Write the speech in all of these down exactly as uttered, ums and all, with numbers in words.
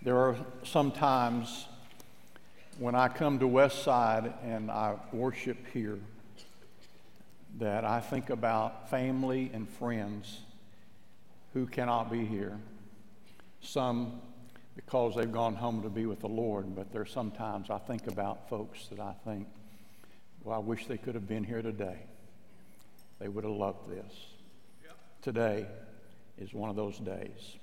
There are some times when I come to Westside and I worship here that I think about family and friends who cannot be here. Some because they've gone home to be with the Lord, but there's sometimes I think about folks that I think, well, I wish they could have been here today. They would have loved this. Yep. Today is one of those days.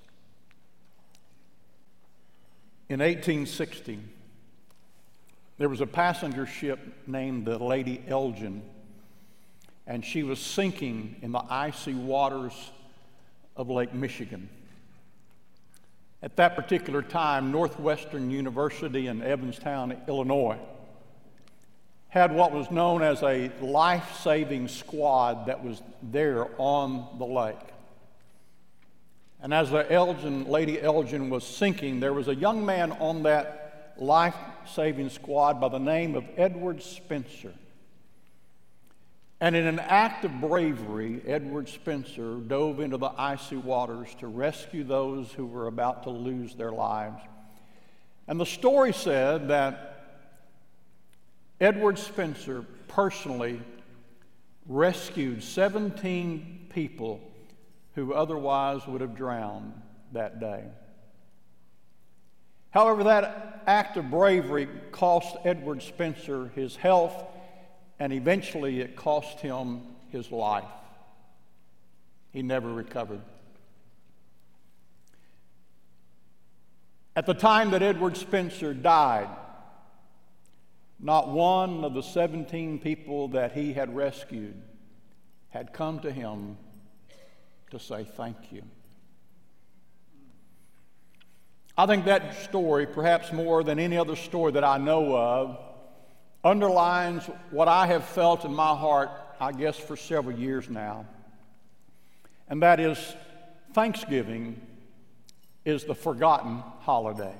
In eighteen sixty, there was a passenger ship named the Lady Elgin, and she was sinking in the icy waters of Lake Michigan. At that particular time, Northwestern University in Evanston, Illinois, had what was known as a life-saving squad that was there on the lake. And as the Elgin, Lady Elgin was sinking, there was a young man on that life-saving squad by the name of Edward Spencer. And in an act of bravery, Edward Spencer dove into the icy waters to rescue those who were about to lose their lives. And the story said that Edward Spencer personally rescued seventeen people who otherwise would have drowned that day. However, that act of bravery cost Edward Spencer his health, and eventually it cost him his life. He never recovered. At the time that Edward Spencer died, not one of the seventeen people that he had rescued had come to him to say thank you. I think that story, perhaps more than any other story that I know of, underlines what I have felt in my heart, I guess, for several years now. And that is, Thanksgiving is the forgotten holiday.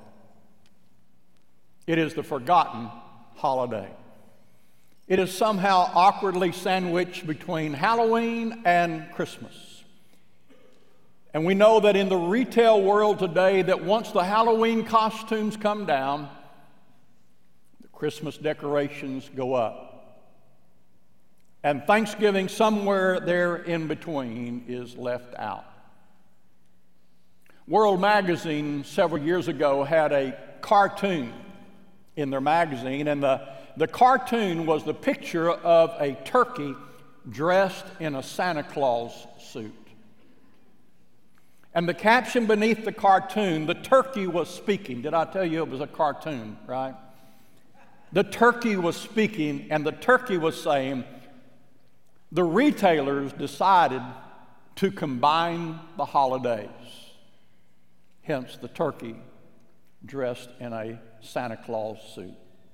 It is the forgotten holiday. It is somehow awkwardly sandwiched between Halloween and Christmas. And we know that in the retail world today, that once the Halloween costumes come down, the Christmas decorations go up. And Thanksgiving, somewhere there in between, is left out. World Magazine several years ago had a cartoon in their magazine, and the, the cartoon was the picture of a turkey dressed in a Santa Claus suit. And the caption beneath the cartoon, the turkey was speaking. Did I tell you it was a cartoon, right? The turkey was speaking, and the turkey was saying, the retailers decided to combine the holidays. Hence the turkey dressed in a Santa Claus suit.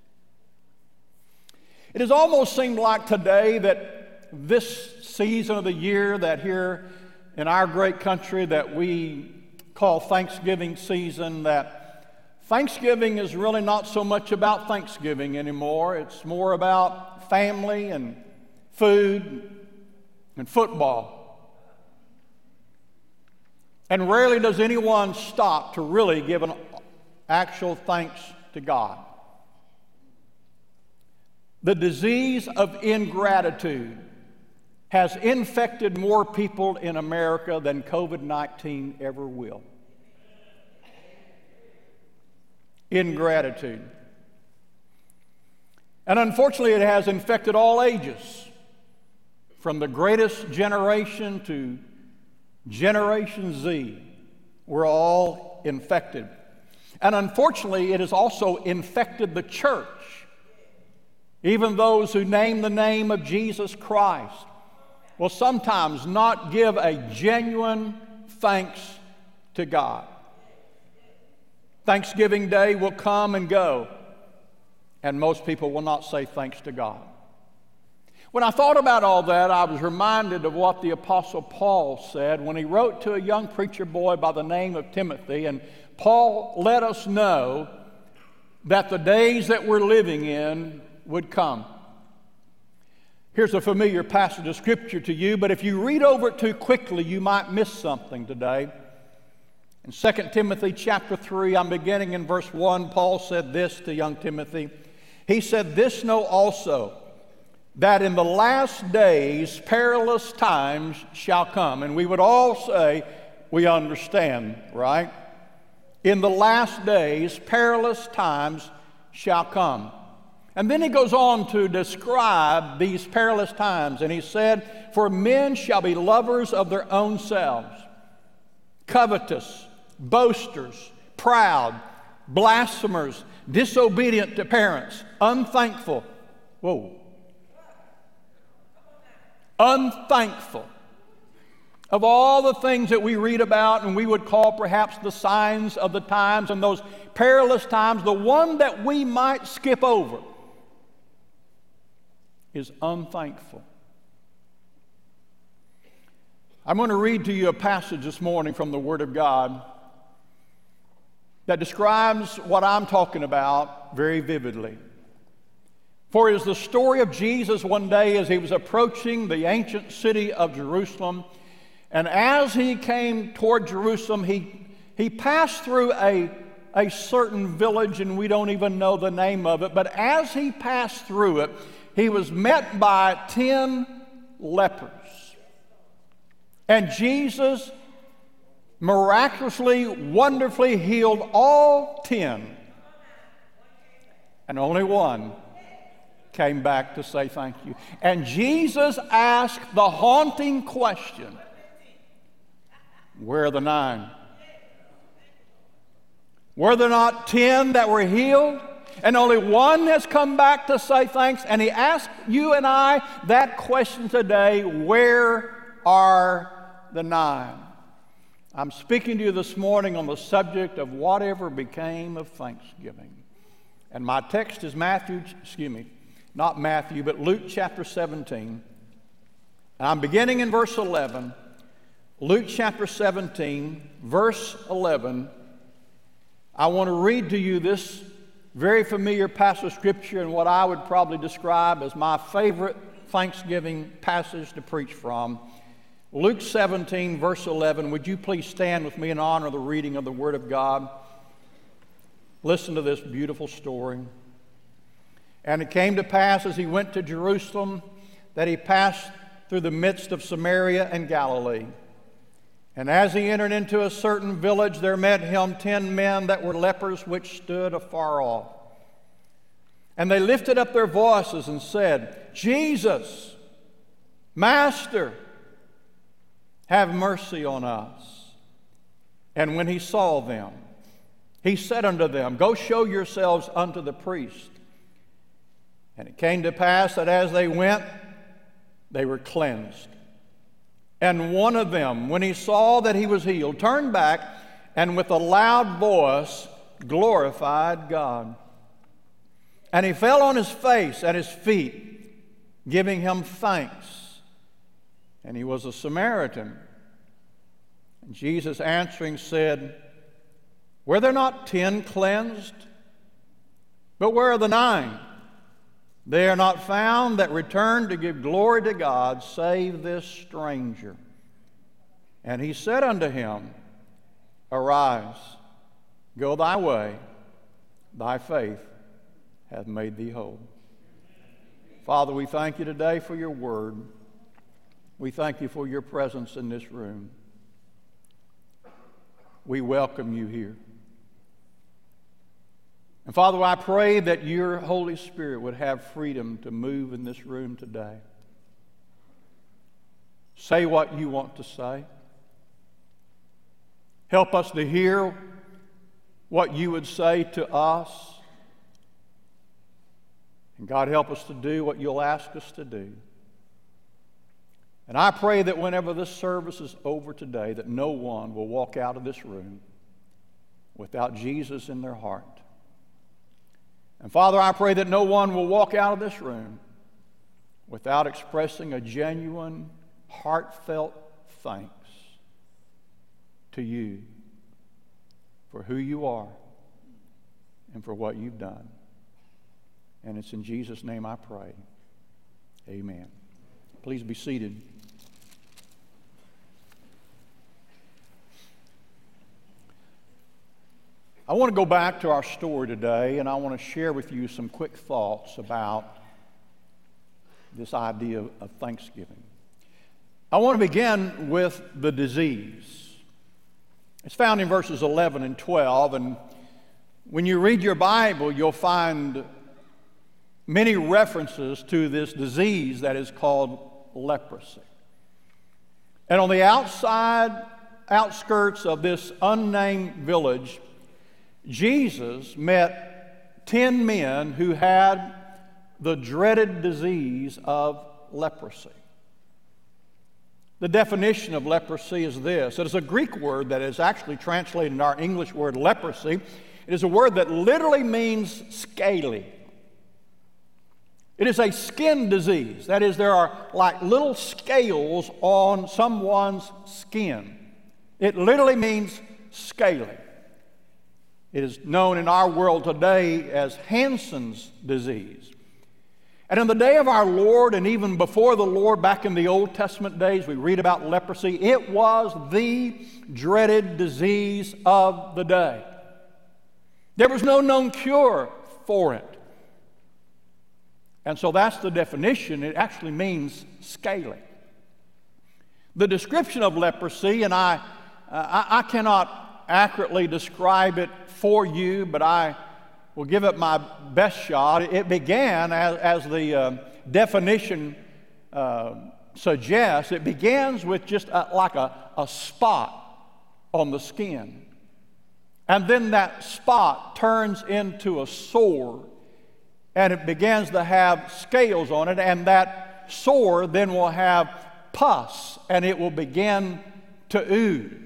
It has almost seemed like today that this season of the year, that here in our great country that we call Thanksgiving season, that Thanksgiving is really not so much about Thanksgiving anymore. It's more about family and food and football. And rarely does anyone stop to really give an actual thanks to God. The disease of ingratitude has infected more people in America than covid nineteen ever will. Ingratitude. And unfortunately, it has infected all ages, from the greatest generation to Generation Z. We're all infected. And unfortunately, it has also infected the church, even those who name the name of Jesus Christ will sometimes not give a genuine thanks to God. Thanksgiving Day will come and go, and most people will not say thanks to God. When I thought about all that, I was reminded of what the Apostle Paul said when he wrote to a young preacher boy by the name of Timothy, and Paul let us know that the days that we're living in would come. Here's a familiar passage of Scripture to you, but if you read over it too quickly, you might miss something today. In Second Timothy chapter three, I'm beginning in verse one, Paul said this to young Timothy. He said, "This know also, that in the last days perilous times shall come." And we would all say, we understand, right? In the last days perilous times shall come. And then he goes on to describe these perilous times. And he said, "For men shall be lovers of their own selves, covetous, boasters, proud, blasphemers, disobedient to parents, unthankful." Whoa. Unthankful. Of all the things that we read about and we would call perhaps the signs of the times and those perilous times, the one that we might skip over is unthankful. I'm going to read to you a passage this morning from the Word of God that describes what I'm talking about very vividly. For it is the story of Jesus one day as he was approaching the ancient city of Jerusalem. And as he came toward Jerusalem, he, he passed through a, a certain village, and we don't even know the name of it. But as he passed through it, he was met by ten lepers. And Jesus miraculously, wonderfully healed all ten. And only one came back to say thank you. And Jesus asked the haunting question, where are the nine? Were there not ten that were healed? And only one has come back to say thanks. And he asked you and I that question today, where are the nine? I'm speaking to you this morning on the subject of whatever became of Thanksgiving. And my text is Matthew, excuse me, not Matthew, but Luke chapter seventeen. And I'm beginning in verse eleven. Luke chapter seventeen, verse eleven. I want to read to you this very familiar passage of Scripture and what I would probably describe as my favorite Thanksgiving passage to preach from. Luke seventeen, verse eleven. Would you please stand with me in honor of the reading of the Word of God? Listen to this beautiful story. And it came to pass as he went to Jerusalem that he passed through the midst of Samaria and Galilee. And as he entered into a certain village, there met him ten men that were lepers, which stood afar off. And they lifted up their voices and said, Jesus, Master, have mercy on us. And when he saw them, he said unto them, Go show yourselves unto the priest. And it came to pass that as they went, they were cleansed. And one of them, when he saw that he was healed, turned back and with a loud voice glorified God. And he fell on his face at his feet, giving him thanks. And he was a Samaritan. And Jesus answering said, Were there not ten cleansed? But where are the nine? They are not found that return to give glory to God, save this stranger. And he said unto him, Arise, go thy way, thy faith hath made thee whole. Father, we thank you today for your word. We thank you for your presence in this room. We welcome you here. And Father, I pray that your Holy Spirit would have freedom to move in this room today. Say what you want to say. Help us to hear what you would say to us. And God, help us to do what you'll ask us to do. And I pray that whenever this service is over today, that no one will walk out of this room without Jesus in their heart. And Father, I pray that no one will walk out of this room without expressing a genuine, heartfelt thanks to you for who you are and for what you've done. And it's in Jesus' name I pray. Amen. Please be seated. I want to go back to our story today, and I want to share with you some quick thoughts about this idea of Thanksgiving. I want to begin with the disease. It's found in verses eleven and twelve, and when you read your Bible, you'll find many references to this disease that is called leprosy. And on the outside, outskirts of this unnamed village, Jesus met ten men who had the dreaded disease of leprosy. The definition of leprosy is this. It is a Greek word that is actually translated in our English word leprosy. It is a word that literally means scaly. It is a skin disease. That is, there are like little scales on someone's skin. It literally means scaly. It is known in our world today as Hansen's disease. And in the day of our Lord, and even before the Lord, back in the Old Testament days, we read about leprosy. It was the dreaded disease of the day. There was no known cure for it. And so that's the definition. It actually means scaly. The description of leprosy, and I, uh, I, I cannot accurately describe it for you, but I will give it my best shot. It began, as, as the uh, definition uh, suggests, it begins with just a, like a, a spot on the skin. And then that spot turns into a sore, and it begins to have scales on it, and that sore then will have pus, and it will begin to ooze.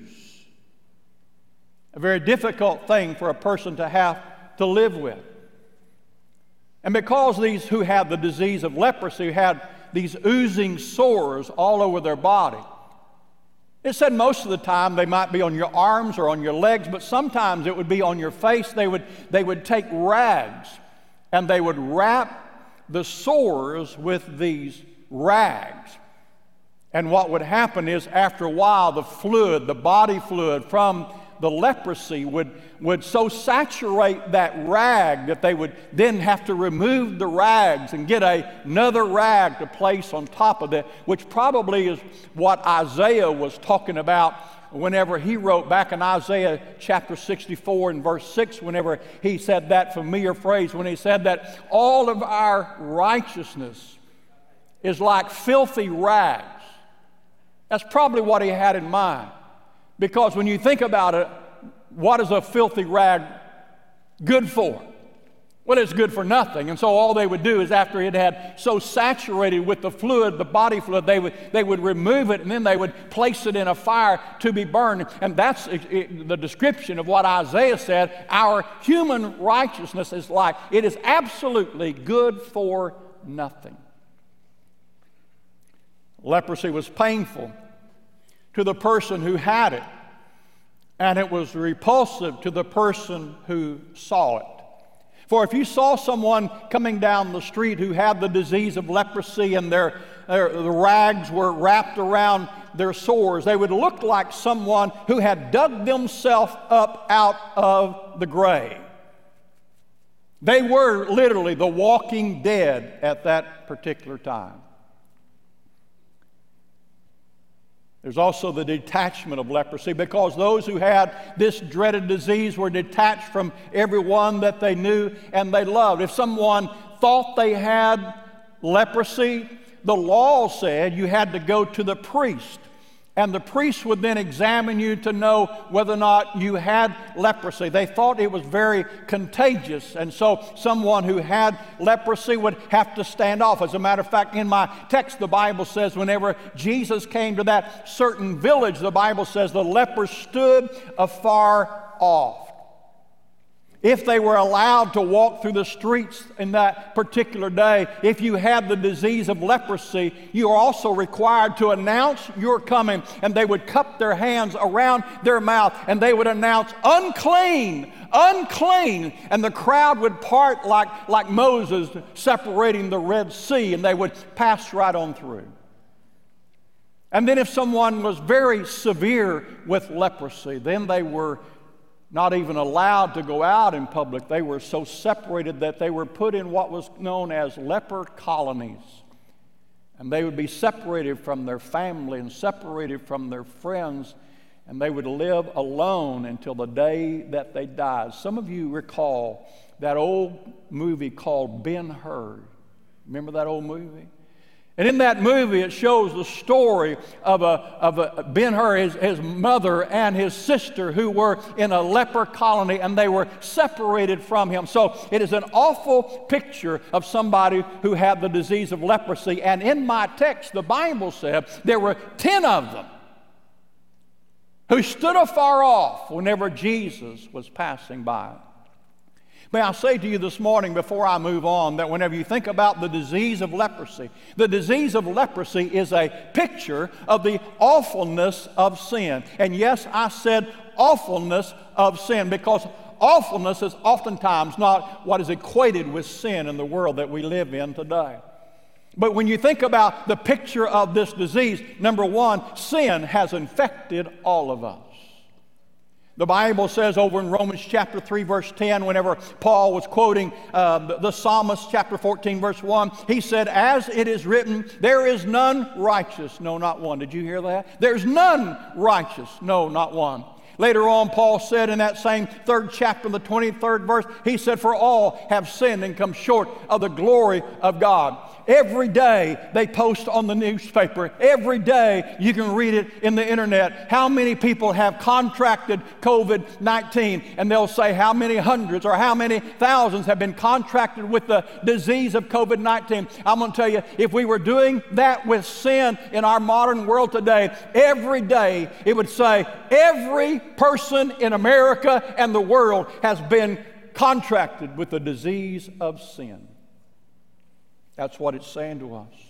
A very difficult thing for a person to have to live with. And because these who had the disease of leprosy had these oozing sores all over their body, it said most of the time they might be on your arms or on your legs, but sometimes it would be on your face. They would, they would take rags and they would wrap the sores with these rags. And what would happen is, after a while, the fluid, the body fluid from the leprosy would, would so saturate that rag that they would then have to remove the rags and get a, another rag to place on top of that, which probably is what Isaiah was talking about whenever he wrote back in Isaiah chapter sixty-four and verse six, whenever he said that familiar phrase, when he said that all of our righteousness is like filthy rags. That's probably what he had in mind. Because when you think about it, what is a filthy rag good for? Well, it's good for nothing. And so all they would do is, after it had so saturated with the fluid, the body fluid, they would, they would remove it, and then they would place it in a fire to be burned. And that's it, the description of what Isaiah said. Our human righteousness is like, it is absolutely good for nothing. Leprosy was painful to the person who had it, and it was repulsive to the person who saw it. For if you saw someone coming down the street who had the disease of leprosy, and their, their the rags were wrapped around their sores, they would look like someone who had dug themselves up out of the grave. They were literally the walking dead at that particular time. There's also the detachment of leprosy, because those who had this dreaded disease were detached from everyone that they knew and they loved. If someone thought they had leprosy, the law said you had to go to the priest, and the priest would then examine you to know whether or not you had leprosy. They thought it was very contagious, and so someone who had leprosy would have to stand off. As a matter of fact, in my text, the Bible says whenever Jesus came to that certain village, the Bible says the lepers stood afar off. If they were allowed to walk through the streets in that particular day, if you had the disease of leprosy, you are also required to announce your coming, and they would cup their hands around their mouth, and they would announce, "Unclean, unclean," and the crowd would part like, like Moses separating the Red Sea, and they would pass right on through. And then if someone was very severe with leprosy, then they were not even allowed to go out in public. They were so separated that they were put in what was known as leper colonies. And they would be separated from their family and separated from their friends, and they would live alone until the day that they died. Some of you recall that old movie called Ben-Hur. Remember that old movie? And in that movie, it shows the story of, a, of a Ben-Hur, his, his mother and his sister, who were in a leper colony, and they were separated from him. So it is an awful picture of somebody who had the disease of leprosy. And in my text, the Bible said there were ten of them who stood afar off whenever Jesus was passing by. May I say to you this morning before I move on that whenever you think about the disease of leprosy, the disease of leprosy is a picture of the awfulness of sin. And yes, I said awfulness of sin because awfulness is oftentimes not what is equated with sin in the world that we live in today. But when you think about the picture of this disease, number one, sin has infected all of us. The Bible says over in Romans chapter three, verse ten, whenever Paul was quoting uh, the, the psalmist, chapter fourteen, verse one, he said, as it is written, there is none righteous, no, not one. Did you hear that? There's none righteous, no, not one. Later on, Paul said in that same third chapter, the twenty-third verse, he said, for all have sinned and come short of the glory of God. Every day they post on the newspaper. Every day you can read it in the internet. How many people have contracted covid nineteen? And they'll say how many hundreds or how many thousands have been contracted with the disease of covid nineteen. I'm going to tell you, if we were doing that with sin in our modern world today, every day it would say every person in America and the world has been contracted with the disease of sin. That's what it's saying to us.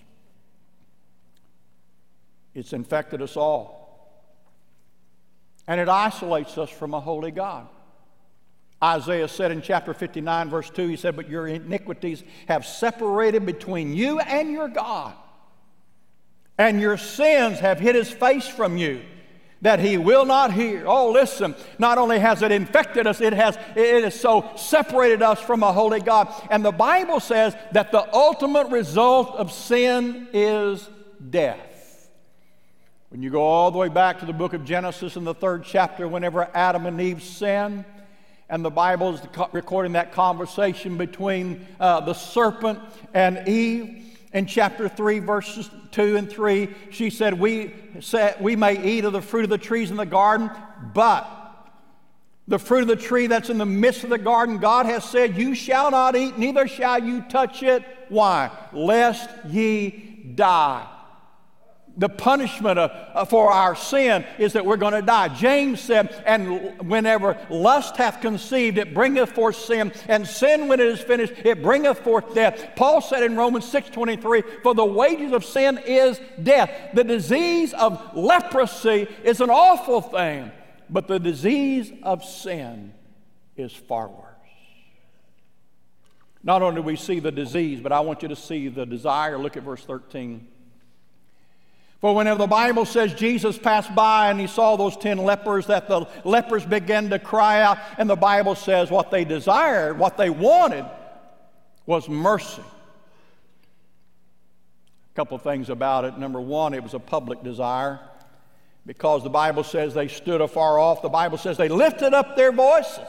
It's infected us all. And it isolates us from a holy God. Isaiah said in chapter fifty-nine, verse two, he said, but your iniquities have separated between you and your God, and your sins have hid his face from you, that he will not hear. Oh, listen, not only has it infected us, it has it has so separated us from a holy God. And the Bible says that the ultimate result of sin is death. When you go all the way back to the book of Genesis in the third chapter, whenever Adam and Eve sinned, and the Bible is recording that conversation between uh, the serpent and Eve. In chapter three, verses two and three, she said, we, said, we may eat of the fruit of the trees in the garden, but the fruit of the tree that's in the midst of the garden, God has said, you shall not eat, neither shall you touch it. Why? Lest ye die. The punishment of, uh, for our sin is that we're going to die. James said, and whenever lust hath conceived, it bringeth forth sin, and sin, when it is finished, it bringeth forth death. Paul said in Romans six twenty-three, for the wages of sin is death. The disease of leprosy is an awful thing, but the disease of sin is far worse. Not only do we see the disease, but I want you to see the desire. Look at verse thirteen. For whenever the Bible says Jesus passed by and he saw those ten lepers, that the lepers began to cry out, and the Bible says what they desired, what they wanted, was mercy. A couple of things about it. Number one, it was a public desire, because the Bible says they stood afar off. The Bible says they lifted up their voices.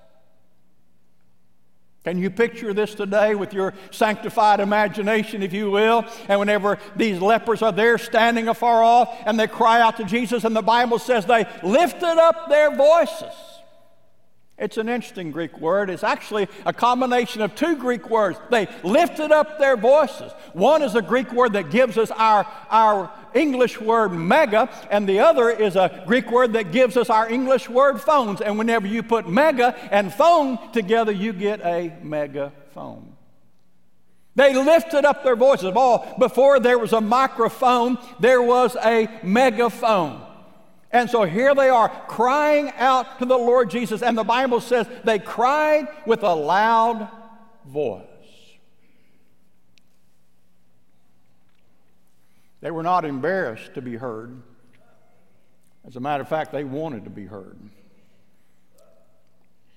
Can you picture this today with your sanctified imagination, if you will? And whenever these lepers are there standing afar off and they cry out to Jesus, and the Bible says they lifted up their voices. It's an interesting Greek word. It's actually a combination of two Greek words. They lifted up their voices. One is a Greek word that gives us our, our English word mega, and the other is a Greek word that gives us our English word phones. And whenever you put mega and phone together, you get a megaphone. They lifted up their voices. Oh, before there was a microphone, there was a megaphone. And so here they are crying out to the Lord Jesus. And the Bible says they cried with a loud voice. They were not embarrassed to be heard. As a matter of fact, they wanted to be heard.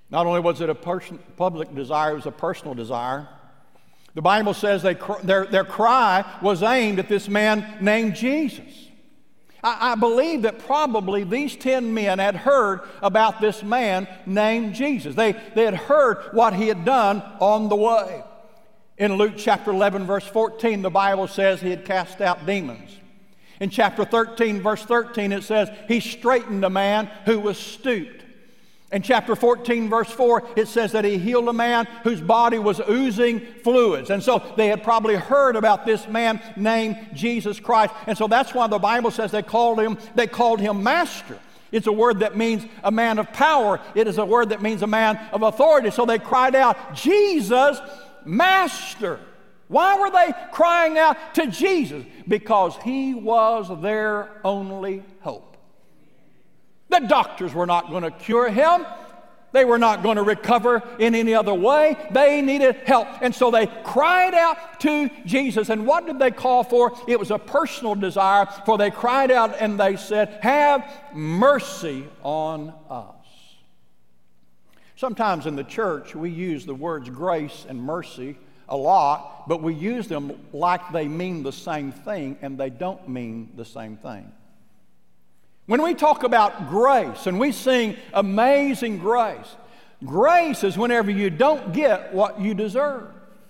Not only was it a person, public desire, it was a personal desire. The Bible says they, their, their cry was aimed at this man named Jesus. I, I believe that probably these ten men had heard about this man named Jesus. They, they had heard what he had done on the way. In Luke chapter eleven, verse fourteen, the Bible says he had cast out demons. In chapter thirteen, verse thirteen, it says he straightened a man who was stooped. In chapter fourteen, verse four, it says that he healed a man whose body was oozing fluids. And so they had probably heard about this man named Jesus Christ. And so that's why the Bible says they called him, they called him Master. It's a word that means a man of power. It is a word that means a man of authority. So they cried out, Jesus, Master. Why were they crying out to Jesus? Because he was their only hope. The doctors were not going to cure him. They were not going to recover in any other way. They needed help. And so they cried out to Jesus. And what did they call for? It was a personal desire, for they cried out and they said, have mercy on us. Sometimes in the church we use the words grace and mercy a lot, but we use them like they mean the same thing, and they don't mean the same thing. When we talk about grace and we sing Amazing Grace, grace is whenever you don't get what you deserve.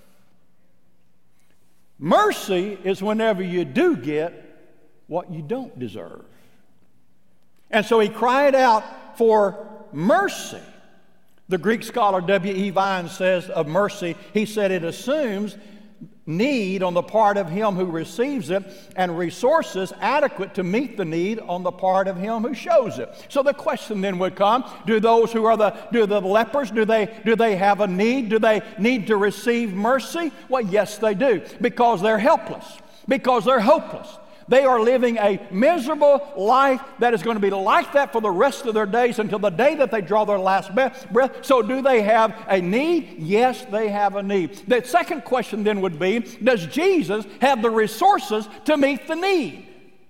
Mercy is whenever you do get what you don't deserve. And so he cried out for mercy. The Greek scholar W E Vine says of mercy, he said it assumes need on the part of him who receives it and resources adequate to meet the need on the part of him who shows it. So the question then would come, do those who are the do the lepers, do they do they have a need? Do they need to receive mercy? Well, yes, they do, because they're helpless, because they're hopeless. They are living a miserable life that is going to be like that for the rest of their days until the day that they draw their last breath. So do they have a need? Yes, they have a need. The second question then would be, does Jesus have the resources to meet the need?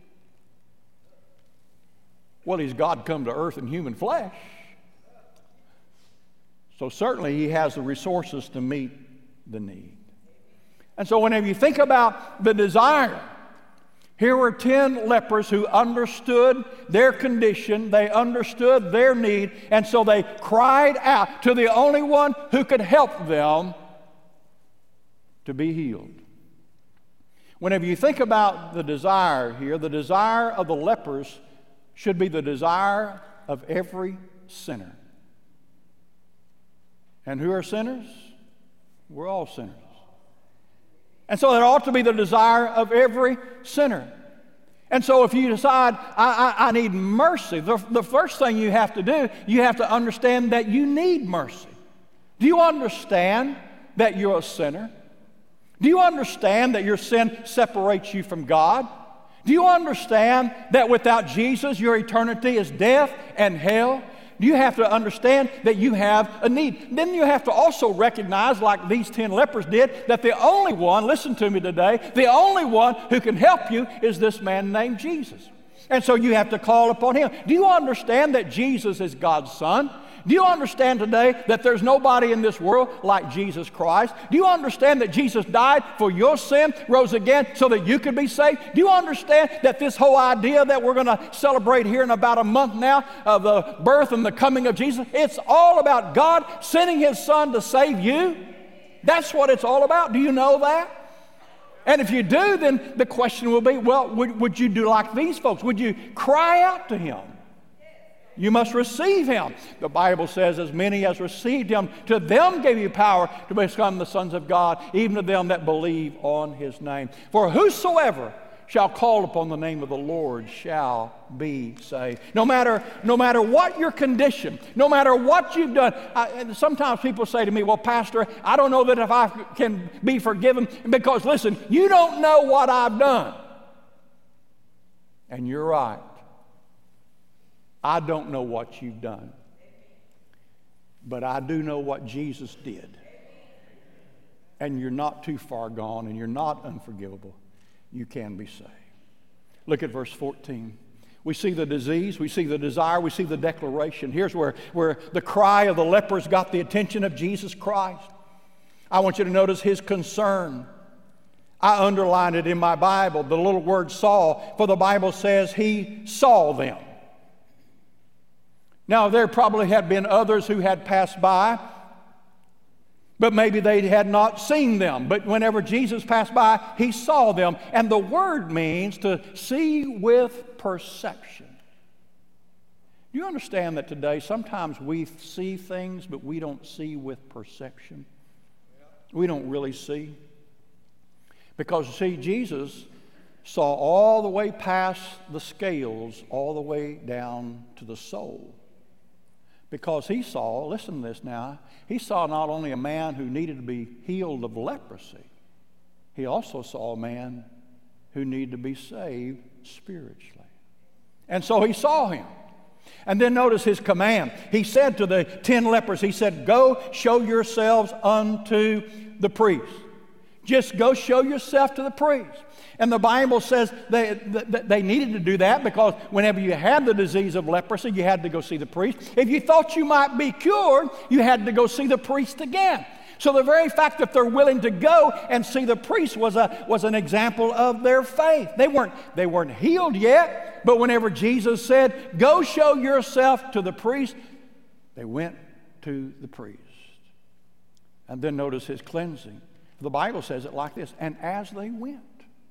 Well, he's God come to earth in human flesh. So certainly he has the resources to meet the need. And so whenever you think about the desire, here were ten lepers who understood their condition, they understood their need, and so they cried out to the only one who could help them to be healed. Whenever you think about the desire here, the desire of the lepers should be the desire of every sinner. And who are sinners? We're all sinners. And so that ought to be the desire of every sinner. And so if you decide, I, I, I need mercy, the, the first thing you have to do, you have to understand that you need mercy. Do you understand that you're a sinner? Do you understand that your sin separates you from God? Do you understand that without Jesus, your eternity is death and hell? You have to understand that you have a need. Then you have to also recognize, like these ten lepers did, that the only one, listen to me today, the only one who can help you is this man named Jesus. And so you have to call upon him. Do you understand that Jesus is God's Son? Do you understand today that there's nobody in this world like Jesus Christ? Do you understand that Jesus died for your sin, rose again so that you could be saved? Do you understand that this whole idea that we're going to celebrate here in about a month now of the birth and the coming of Jesus, it's all about God sending his Son to save you? That's what it's all about. Do you know that? And if you do, then the question will be, well, would, would you do like these folks? Would you cry out to him? You must receive him. The Bible says, as many as received him, to them gave you power to become the sons of God, even to them that believe on his name. For whosoever shall call upon the name of the Lord shall be saved. No matter, no matter what your condition, no matter what you've done. I, sometimes people say to me, well, Pastor, I don't know that if I can be forgiven, because listen, you don't know what I've done. And you're right. I don't know what you've done, but I do know what Jesus did. And you're not too far gone, and you're not unforgivable. You can be saved. Look at verse fourteen. We see the disease, we see the desire, we see the declaration. Here's where, where the cry of the lepers got the attention of Jesus Christ. I want you to notice his concern. I underlined it in my Bible, the little word saw, for the Bible says he saw them. Now, there probably had been others who had passed by, but maybe they had not seen them. But whenever Jesus passed by, he saw them. And the word means to see with perception. Do you understand that today sometimes we see things, but we don't see with perception? We don't really see. Because, you see, Jesus saw all the way past the scales, all the way down to the soul. Because he saw, listen to this now, he saw not only a man who needed to be healed of leprosy, he also saw a man who needed to be saved spiritually. And so he saw him. And then notice his command. He said to the ten lepers, he said, go show yourselves unto the priest. Just go show yourself to the priest. And the Bible says they, they needed to do that because whenever you had the disease of leprosy, you had to go see the priest. If you thought you might be cured, you had to go see the priest again. So the very fact that they're willing to go and see the priest was, a, was an example of their faith. They weren't, they weren't healed yet, but whenever Jesus said, go show yourself to the priest, they went to the priest. And then notice his cleansing. The Bible says it like this, and as they went,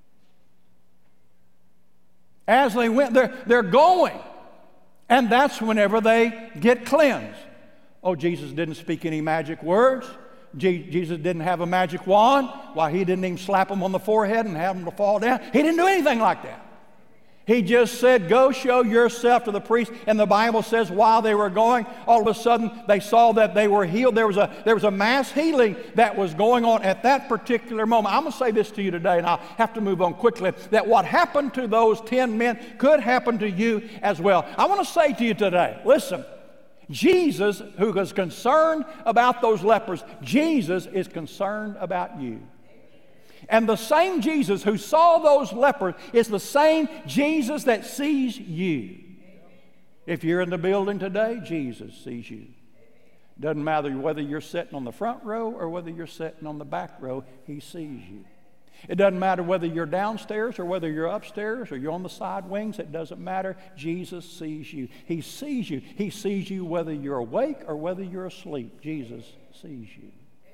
as they went, they're, they're going. And that's whenever they get cleansed. Oh, Jesus didn't speak any magic words. Je- Jesus didn't have a magic wand. Why, he didn't even slap them on the forehead and have them to fall down. He didn't do anything like that. He just said, go show yourself to the priest. And the Bible says while they were going, all of a sudden they saw that they were healed. There was a, there was a mass healing that was going on at that particular moment. I'm going to say this to you today, and I'll have to move on quickly, that what happened to those ten men could happen to you as well. I want to say to you today, listen, Jesus, who was concerned about those lepers, Jesus is concerned about you. And the same Jesus who saw those lepers is the same Jesus that sees you. If you're in the building today, Jesus sees you. Doesn't matter whether you're sitting on the front row or whether you're sitting on the back row, he sees you. It doesn't matter whether you're downstairs or whether you're upstairs or you're on the side wings. It doesn't matter. Jesus sees you. He sees you. He sees you whether you're awake or whether you're asleep. Jesus sees you.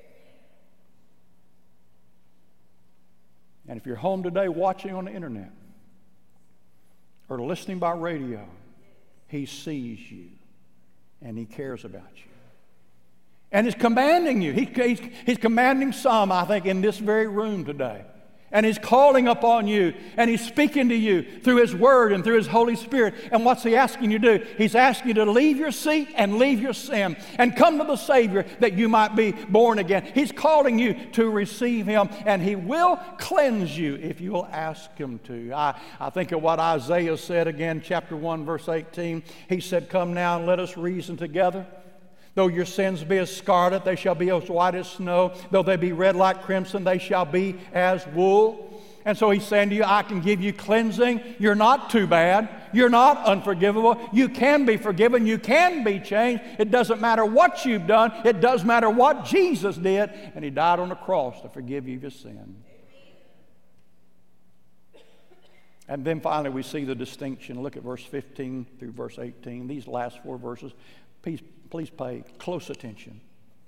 And if you're home today watching on the internet or listening by radio, he sees you and he cares about you. And he's commanding you. He, he's, he's commanding some, I think, in this very room today. And he's calling upon you, and he's speaking to you through his word and through his Holy Spirit. And what's he asking you to do? He's asking you to leave your seat and leave your sin and come to the Savior that you might be born again. He's calling you to receive him, and he will cleanse you if you will ask him to. I, I think of what Isaiah said again, chapter one, verse eighteen. He said, come now and let us reason together. Though your sins be as scarlet, they shall be as white as snow. Though they be red like crimson, they shall be as wool. And so he's saying to you, I can give you cleansing. You're not too bad. You're not unforgivable. You can be forgiven. You can be changed. It doesn't matter what you've done. It does matter what Jesus did. And he died on the cross to forgive you of your sin. And then finally we see the distinction. Look at verse fifteen through verse eighteen. These last four verses. Please, please pay close attention.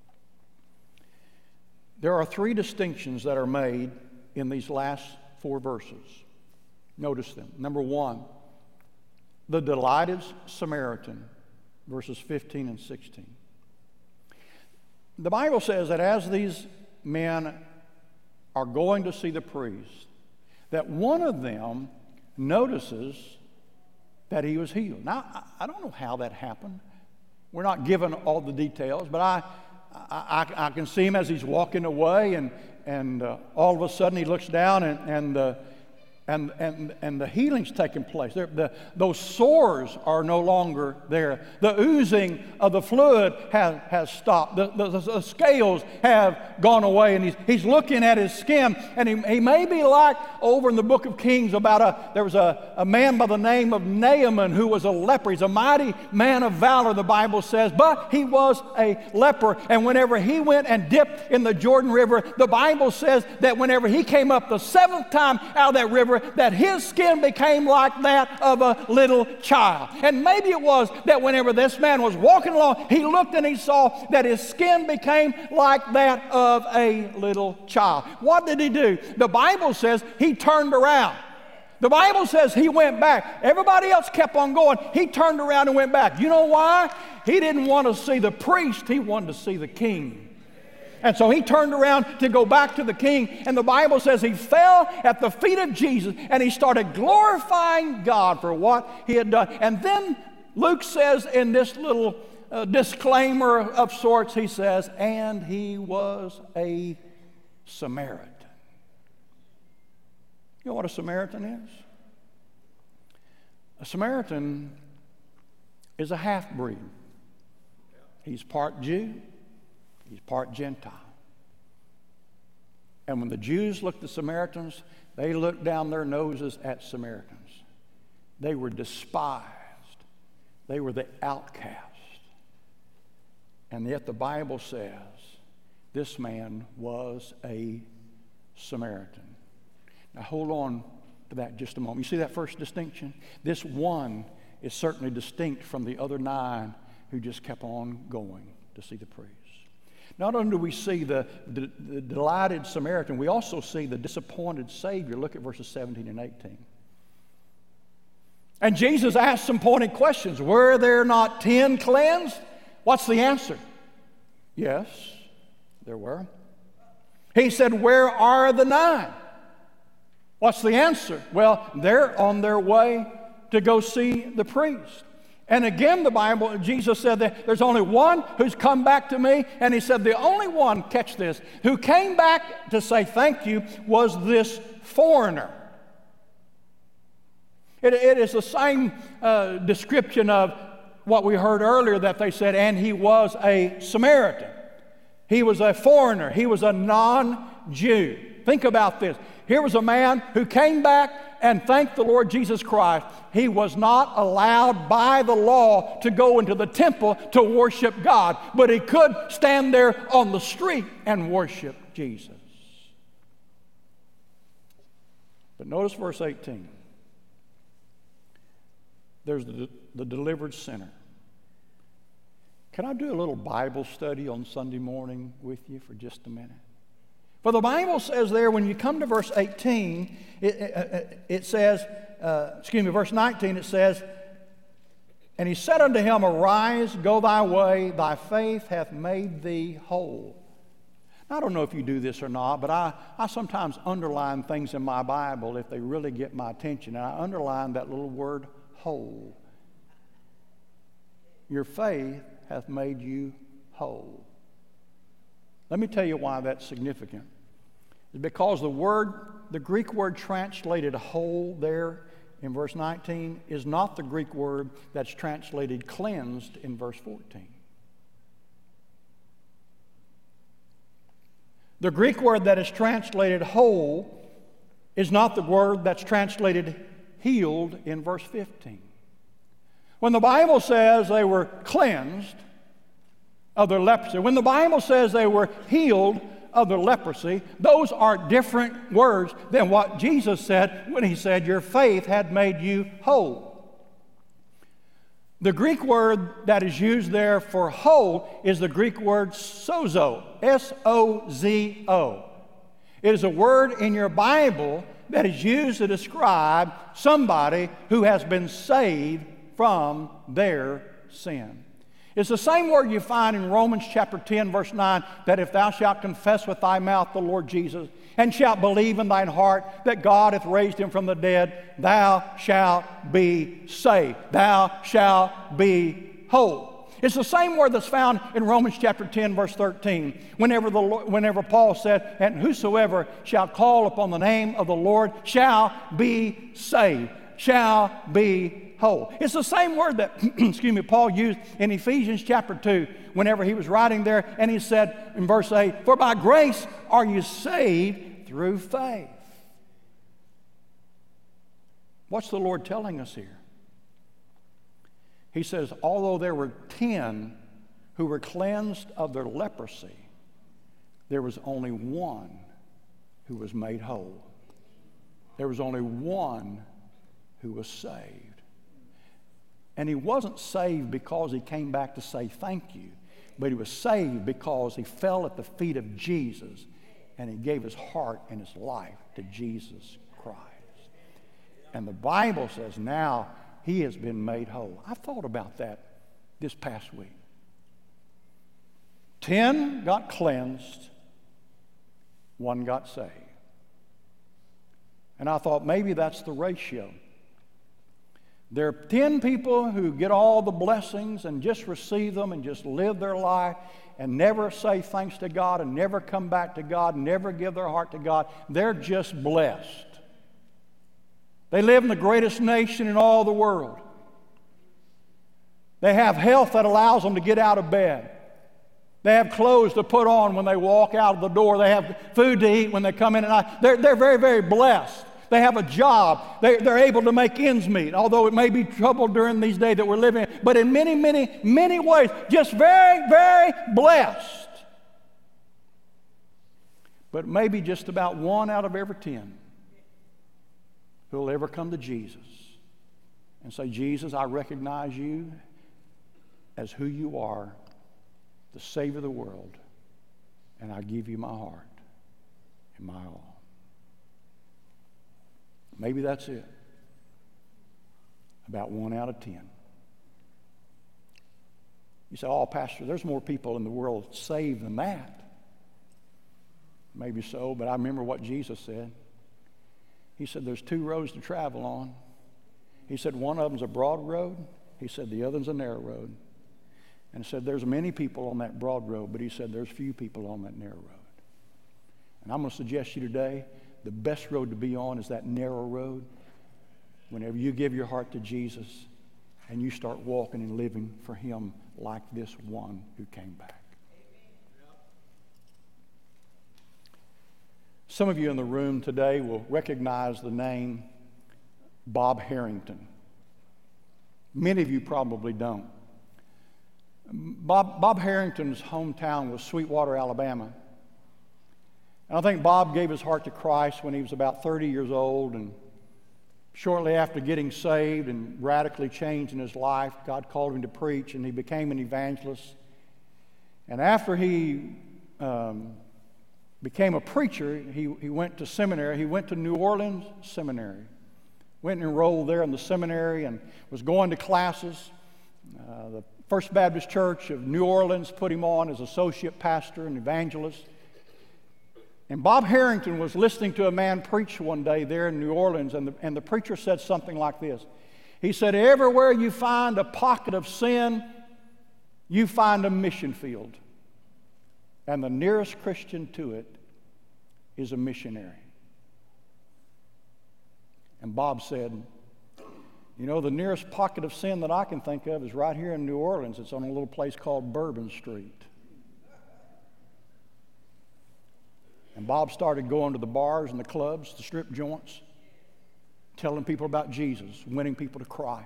There are three distinctions that are made in these last four verses. Notice them. Number one, the delighted Samaritan, verses fifteen and sixteen. The Bible says that as these men are going to see the priest, that one of them notices that he was healed. Now, I don't know how that happened. We're not given all the details, but I, I, I can see him as he's walking away, and, and uh, all of a sudden he looks down, and, and uh, And, and, and the healing's taking place. The, those sores are no longer there. The oozing of the fluid has, has stopped. The, the, the scales have gone away. And he's, he's looking at his skin. And he, he may be like over in the book of Kings about a, there was a, a man by the name of Naaman who was a leper. He's a mighty man of valor, the Bible says. But he was a leper. And whenever he went and dipped in the Jordan River, the Bible says that whenever he came up the seventh time out of that river, that his skin became like that of a little child. And maybe it was that whenever this man was walking along, he looked and he saw that his skin became like that of a little child. What did he do? The Bible says he turned around. The Bible says he went back. Everybody else kept on going. He turned around and went back. You know why? He didn't want to see the priest. He wanted to see the king. And so he turned around to go back to the king. And the Bible says he fell at the feet of Jesus and he started glorifying God for what he had done. And then Luke says in this little uh, disclaimer of sorts, he says, and he was a Samaritan. You know what a Samaritan is? A Samaritan is a half-breed. He's part Jew. He's part Gentile. And when the Jews looked at Samaritans, they looked down their noses at Samaritans. They were despised. They were the outcast. And yet the Bible says this man was a Samaritan. Now hold on to that just a moment. You see that first distinction? This one is certainly distinct from the other nine who just kept on going to see the priest. Not only do we see the, the, the delighted Samaritan, we also see the disappointed Savior. Look at verses seventeen and eighteen. And Jesus asked some pointed questions. Were there not ten cleansed? What's the answer? Yes, there were. He said, where are the nine? What's the answer? Well, they're on their way to go see the priest. And again, the Bible, Jesus said that there's only one who's come back to me. And he said the only one, catch this, who came back to say thank you was this foreigner. It, it is the same uh, description of what we heard earlier that they said, and he was a Samaritan. He was a foreigner. He was a non-Jew. Think about this. Here was a man who came back and thanked the Lord Jesus Christ. He was not allowed by the law to go into the temple to worship God, but he could stand there on the street and worship Jesus. But notice verse eighteen. There's the, the delivered sinner. Can I do a little Bible study on Sunday morning with you for just a minute? For the Bible says there, when you come to verse eighteen, it, it, it says, uh, excuse me, verse nineteen, it says, and he said unto him, arise, go thy way, thy faith hath made thee whole. Now, I don't know if you do this or not, but I, I sometimes underline things in my Bible if they really get my attention, and I underline that little word, whole. Your faith hath made you whole. Let me tell you why that's significant. It's because the word, the Greek word translated whole there in verse nineteen is not the Greek word that's translated cleansed in verse fourteen. The Greek word that is translated whole is not the word that's translated healed in verse fifteen. When the Bible says they were cleansed of their leprosy, when the Bible says they were healed of their leprosy, those are different words than what Jesus said when he said, your faith had made you whole. The Greek word that is used there for whole is the Greek word sozo, S O Z O. It is a word in your Bible that is used to describe somebody who has been saved from their sin. It's the same word you find in Romans chapter ten, verse nine, that if thou shalt confess with thy mouth the Lord Jesus, and shalt believe in thine heart that God hath raised him from the dead, thou shalt be saved. Thou shalt be whole. It's the same word that's found in Romans chapter ten, verse thirteen, whenever, the, whenever Paul said, and whosoever shall call upon the name of the Lord shall be saved, shall be whole. It's the same word that, excuse me, Paul used in Ephesians chapter two, whenever he was writing there, and he said in verse eight, for by grace are you saved through faith. What's the Lord telling us here? He says, although there were ten who were cleansed of their leprosy, there was only one who was made whole. There was only one who was saved. And he wasn't saved because he came back to say thank you, but he was saved because he fell at the feet of Jesus and he gave his heart and his life to Jesus Christ. And the Bible says now he has been made whole. I thought about that this past week. Ten got cleansed, one got saved. And I thought maybe that's the ratio. There are ten people who get all the blessings and just receive them and just live their life and never say thanks to God and never come back to God, never give their heart to God. They're just blessed. They live in the greatest nation in all the world. They have health that allows them to get out of bed. They have clothes to put on when they walk out of the door. They have food to eat when they come in at night. They're, they're very, very blessed. They have a job. They, they're able to make ends meet, although it may be trouble during these days that we're living in. But in many, many, many ways, just very, very blessed. But maybe just about one out of every ten who will ever come to Jesus and say, Jesus, I recognize you as who you are, the Savior of the world, and I give you my heart and my all. Maybe that's it. About one out of ten. You say, oh, Pastor, there's more people in the world saved than that. Maybe so, but I remember what Jesus said. He said, there's two roads to travel on. He said, one of them's a broad road. He said, the other's a narrow road. And he said, there's many people on that broad road, but he said, there's few people on that narrow road. And I'm going to suggest to you today, the best road to be on is that narrow road. Whenever you give your heart to Jesus and you start walking and living for him like this one who came back. Some of you in the room today will recognize the name Bob Harrington. Many of you probably don't. Bob, Bob Harrington's hometown was Sweetwater, Alabama. And I think Bob gave his heart to Christ when he was about thirty years old, and shortly after getting saved and radically changing his life, God called him to preach, and he became an evangelist. And after he um, became a preacher, he, he went to seminary. He went to New Orleans Seminary. Went and enrolled there in the seminary and was going to classes. Uh, the First Baptist Church of New Orleans put him on as associate pastor and evangelist. And Bob Harrington was listening to a man preach one day there in New Orleans, and the, and the preacher said something like this. He said, everywhere you find a pocket of sin, you find a mission field. And the nearest Christian to it is a missionary. And Bob said, you know, the nearest pocket of sin that I can think of is right here in New Orleans. It's on a little place called Bourbon Street. And Bob started going to the bars and the clubs, the strip joints, telling people about Jesus, winning people to Christ.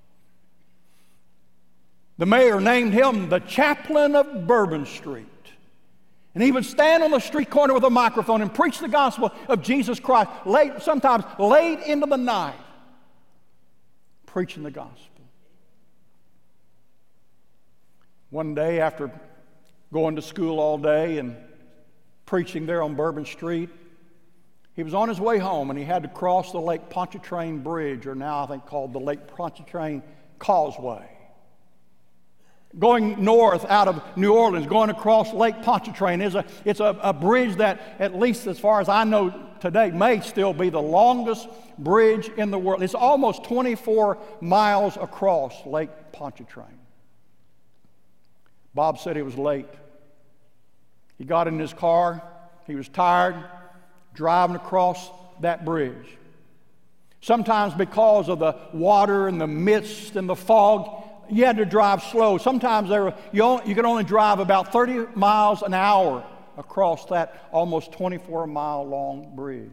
The mayor named him the chaplain of Bourbon Street. And he would stand on the street corner with a microphone and preach the gospel of Jesus Christ, late, sometimes late into the night, preaching the gospel. One day, after going to school all day and preaching there on Bourbon Street, he was on his way home, and he had to cross the Lake Pontchartrain Bridge, or now I think called the Lake Pontchartrain Causeway. Going north out of New Orleans, going across Lake Pontchartrain, is a, it's a, a bridge that, at least as far as I know today, may still be the longest bridge in the world. It's almost twenty-four miles across Lake Pontchartrain. Bob said he was late. He got in his car. He was tired driving across that bridge. Sometimes because of the water and the mist and the fog, you had to drive slow. Sometimes there were, you, only, you could only drive about thirty miles an hour across that almost twenty-four mile long bridge.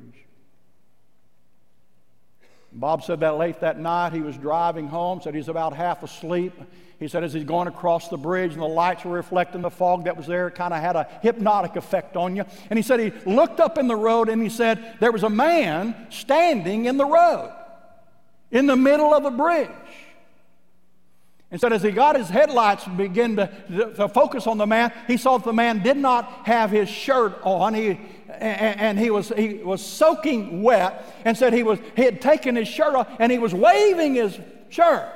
Bob said that late that night he was driving home, said he's about half asleep. He said as he's going across the bridge and the lights were reflecting the fog that was there, it kind of had a hypnotic effect on you. And he said he looked up in the road and he said there was a man standing in the road in the middle of the bridge. And said as he got his headlights and began to, to focus on the man, he saw that the man did not have his shirt on. He, and, and he was he was soaking wet, and said he was he had taken his shirt off and he was waving his shirt.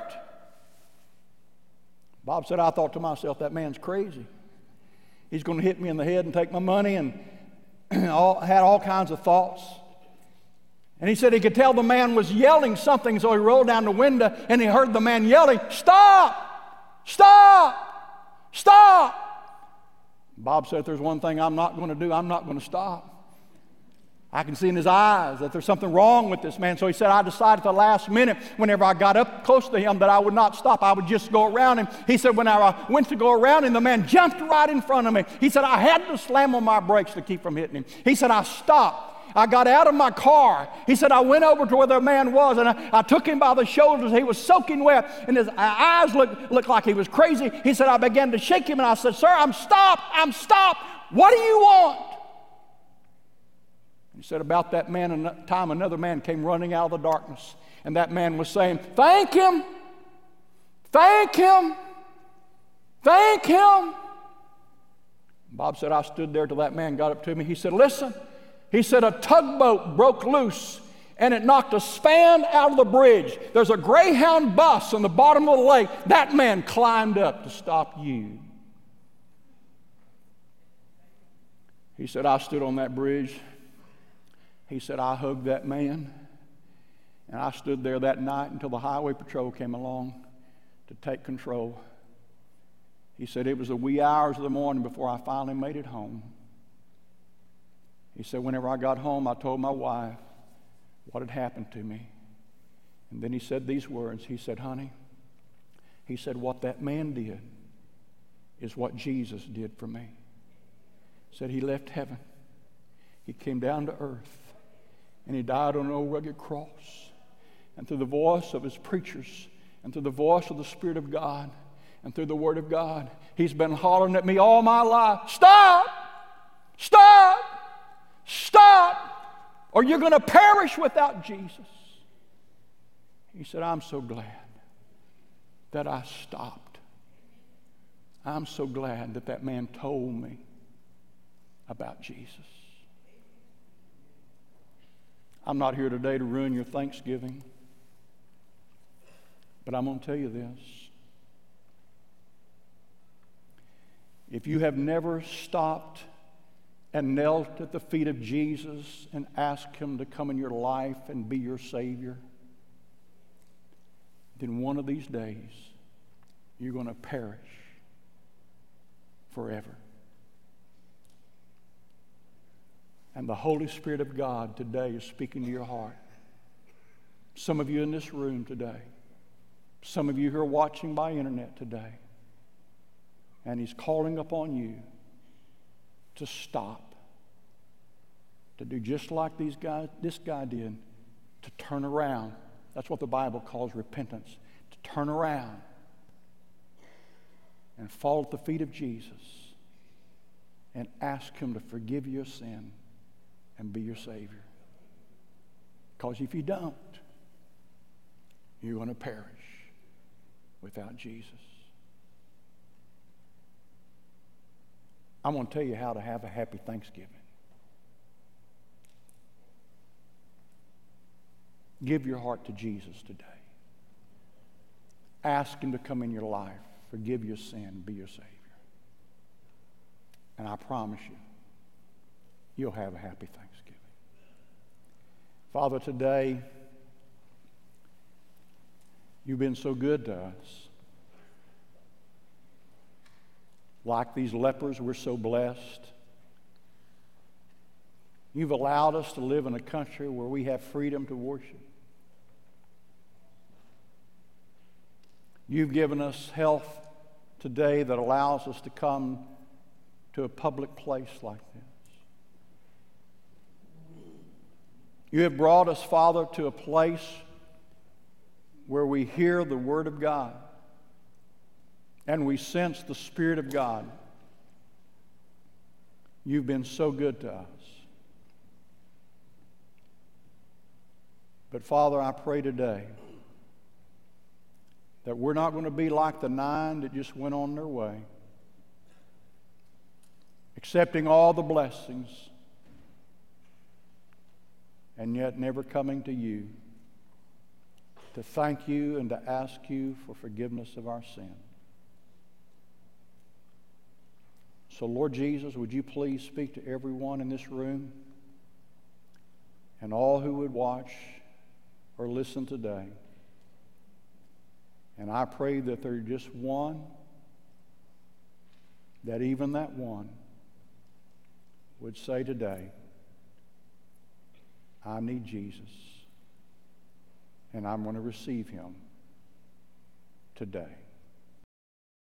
Bob said, I thought to myself, that man's crazy. He's going to hit me in the head and take my money, and all, had all kinds of thoughts. And he said he could tell the man was yelling something, so he rolled down the window and he heard the man yelling, "Stop! Stop! Stop!" Bob said, if there's one thing I'm not going to do, I'm not going to stop. I can see in his eyes that there's something wrong with this man. So he said, I decided at the last minute, whenever I got up close to him, that I would not stop. I would just go around him. He said, when I went to go around him, the man jumped right in front of me. He said, I had to slam on my brakes to keep from hitting him. He said, I stopped. I got out of my car. He said, I went over to where the man was, and I, I took him by the shoulders. He was soaking wet, and his eyes looked, looked like he was crazy. He said, I began to shake him, and I said, sir, I'm stopped. I'm stopped. What do you want? He said, about that man, time another man came running out of the darkness, and that man was saying, thank him, thank him, thank him. Bob said, I stood there till that man got up to me. He said, listen. He said, a tugboat broke loose, and it knocked a span out of the bridge. There's a Greyhound bus on the bottom of the lake. That man climbed up to stop you. He said, I stood on that bridge. He said, I hugged that man, and I stood there that night until the highway patrol came along to take control. He said, it was the wee hours of the morning before I finally made it home. He said, whenever I got home, I told my wife what had happened to me. And then he said these words. He said, honey, he said, what that man did is what Jesus did for me. He said he left heaven. He came down to earth. And he died on an old rugged cross. And through the voice of his preachers, and through the voice of the Spirit of God, and through the Word of God, he's been hollering at me all my life, stop! Stop! Stop! Or you're going to perish without Jesus. He said, I'm so glad that I stopped. I'm so glad that that man told me about Jesus. I'm not here today to ruin your Thanksgiving, but I'm going to tell you this. If you have never stopped and knelt at the feet of Jesus and asked him to come in your life and be your Savior, then one of these days you're going to perish forever. And the Holy Spirit of God today is speaking to your heart. Some of you in this room today, some of you who are watching by internet today, and he's calling upon you to stop, to do just like these guys, this guy did, to turn around. That's what the Bible calls repentance, to turn around and fall at the feet of Jesus and ask him to forgive your sin and be your Savior. Because if you don't, you're going to perish without Jesus. I'm going to tell you how to have a happy Thanksgiving. Give your heart to Jesus today. Ask him to come in your life, forgive your sin, be your Savior. And I promise you, you'll have a happy Thanksgiving. Father, today, you've been so good to us. Like these lepers, we're so blessed. You've allowed us to live in a country where we have freedom to worship. You've given us health today that allows us to come to a public place like this. You have brought us, Father, to a place where we hear the Word of God and we sense the Spirit of God. You've been so good to us. But Father, I pray today that we're not going to be like the nine that just went on their way, accepting all the blessings and yet never coming to you to thank you and to ask you for forgiveness of our sin. So, Lord Jesus, would you please speak to everyone in this room and all who would watch or listen today. And I pray that there's just one, that even that one would say today, I need Jesus, and I'm going to receive him today.